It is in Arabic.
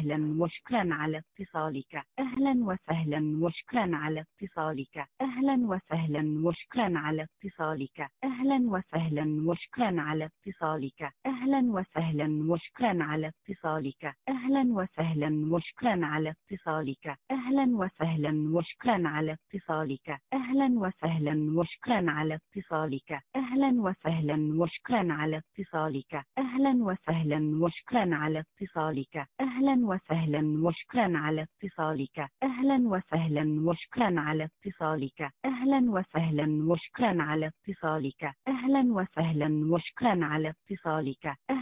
وسهلا وشكرا على اتصالك. أهلا وسهلا وشكرا على اتصالك. أهلا وسهلا وشكرا على اتصالك. أهلا وسهلا وشكرا على اتصالك. أهلا وسهلا وشكرا على اتصالك. أهلا وسهلا وشكرا على اتصالك. أهلا وسهلا وشكرا على اتصالك. أهلا وسهلا وشكرا على اتصالك. أهلا وسهلا وشكرا على اتصالك. أهلا وسهلا وشكرا على اتصالك. أهلا وسهلا وشكرا على اتصالك. أهلا وسهلا وشكرا على اتصالك. أهلا وسهلا وشكرا على اتصالك. أهلا وسهلا وشكرا على اتصالك.